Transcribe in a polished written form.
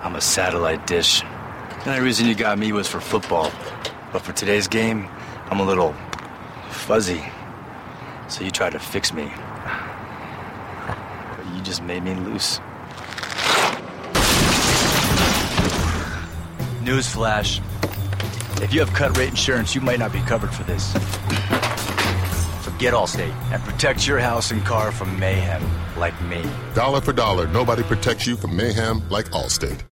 I'm a satellite dish. The only reason you got me was for football. But for today's game, I'm a little fuzzy. So you tried to fix me. But you just made me loose. Newsflash. If you have cut rate insurance, you might not be covered for this. So get Allstate and protect your house and car from mayhem like me. Dollar for dollar, nobody protects you from mayhem like Allstate.